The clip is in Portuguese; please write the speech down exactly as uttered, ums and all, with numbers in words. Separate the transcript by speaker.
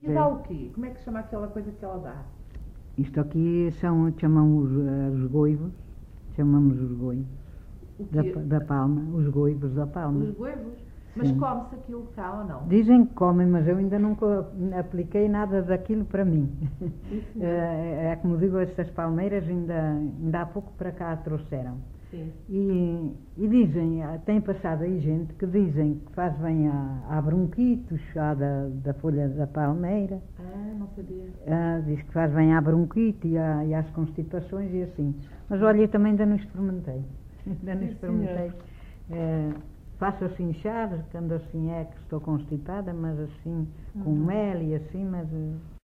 Speaker 1: E dá o quê? Como é que se chama aquela coisa que ela dá?
Speaker 2: Isto aqui são, chamamos os goivos, chamamos os goivos
Speaker 1: O
Speaker 2: da,
Speaker 1: quê?
Speaker 2: da palma, os goivos da palma.
Speaker 1: Os goivos? Mas
Speaker 2: Sim.
Speaker 1: come-se aquilo cá ou não?
Speaker 2: Dizem que comem, mas eu ainda nunca apliquei nada daquilo para mim.
Speaker 1: Isso
Speaker 2: É, é como digo, estas palmeiras ainda, ainda há pouco para cá a trouxeram.
Speaker 1: Sim.
Speaker 2: E, e dizem, tem passado aí gente que dizem que faz bem à, à bronquite, o chá da, da folha da palmeira.
Speaker 1: Ah, não sabia.
Speaker 2: Ah, diz que faz bem à bronquite e, à, e às constipações e assim. Mas olha, eu também ainda não experimentei. Ainda não
Speaker 1: Sim,
Speaker 2: experimentei. É, faço assim chás, quando assim é que estou constipada, mas assim, com
Speaker 1: Uhum.
Speaker 2: mel e assim, mas